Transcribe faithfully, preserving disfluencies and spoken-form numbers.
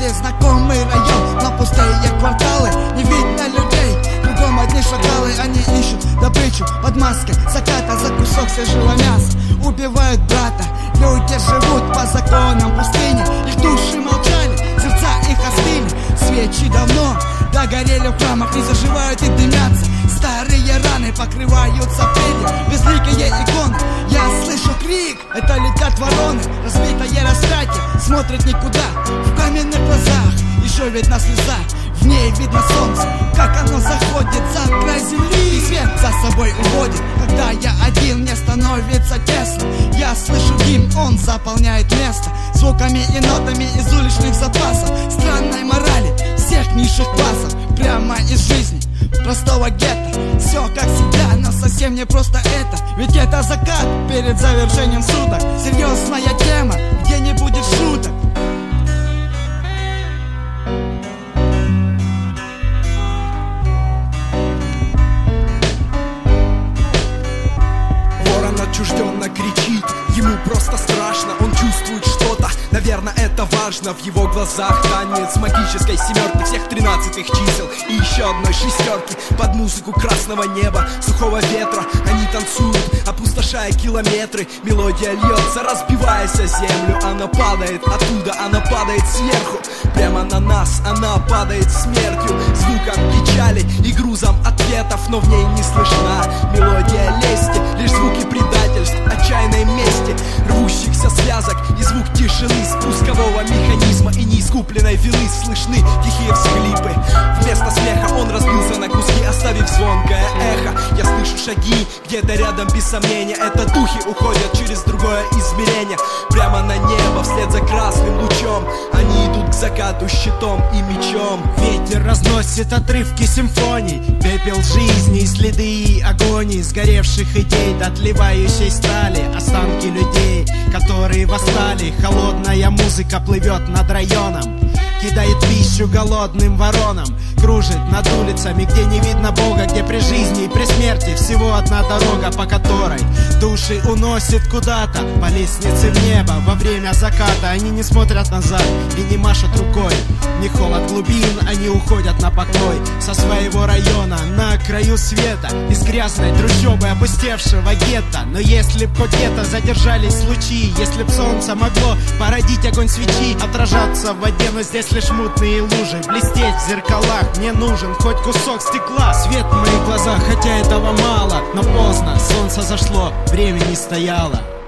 городе знакомый район, но пустые кварталы, не видно людей. Кругом одни шакалы, они ищут добычу под маской заката. За кусок свежего мяса убивают брата. Люди живут по законам пустыни, их души молчали, сердца их остыли. Свечи давно догорели в храмах, не заживают и дымятся. Старые раны покрываются пылью, безликие иконы. Я слышу крик, это летят вороны. Разбитое распятие смотрит никуда, в каменных глазах еще видна слеза. В ней видно солнце, как оно заходит за край земли, и свет за собой уводит. Когда я один, мне становится тесно. Я слышу гимн, он заполняет место звуками и нотами из уличных запасов, странной морали всех низших классов, прямо из жизни простого гетто. Все как всегда, но совсем не просто это. Ведь это закат перед завершением суток. Серьезная тема, где не будет шуток. Отчужденно кричит, ему просто страшно. Он чувствует что-то, наверное, это важно. В его глазах танец магической семерки, всех тринадцатых чисел и еще одной шестерки. Под музыку красного неба, сухого ветра они танцуют, опустошая километры. Мелодия льется, разбиваясь о землю. Она падает оттуда, она падает сверху. Прямо на нас она падает смертью, звуком печали и грузом ответов. Но в ней не слышна мелодия лести, лишь звуки предательств, отчаянной мести, рвущихся связок и звук тишины, спускового механизма и неискупленной вины. Слышны тихие всхлипы. Вместо смеха он разбился на куски, оставив звонкое эхо. Я слышу шаги где-то рядом, без сомнения. Это духи уходят через другое измерение, прямо на небо, вслед за красным лучом. Они идут к закату щитом и мечом. Ветер разносит отрывки симфоний, пепел жизни и следы агонии, сгоревших идей, дотлевающей стали, останки людей, которые восстали. Холодная музыка плывет над районом, кидает пищу голодным воронам, кружит над улицами, где не видно Бога, где при жизни и при смерти всего одна дорога, по которой души уносит куда-то по лестнице в небо. Во время заката они не смотрят назад и не машут рукой. Не холод глубин, они уходят на покой со своего района, на краю света, из грязной трущобы опустевшего гетто. Но если б хоть где-то задержались лучи, если б солнце могло породить огонь свечи, отражаться в воде, но здесь лишь мутные лужи, блестеть в зеркалах мне нужен хоть кусок стекла. Свет в моих глазах, хотя этого мало, но поздно, солнце зашло, время не стояло.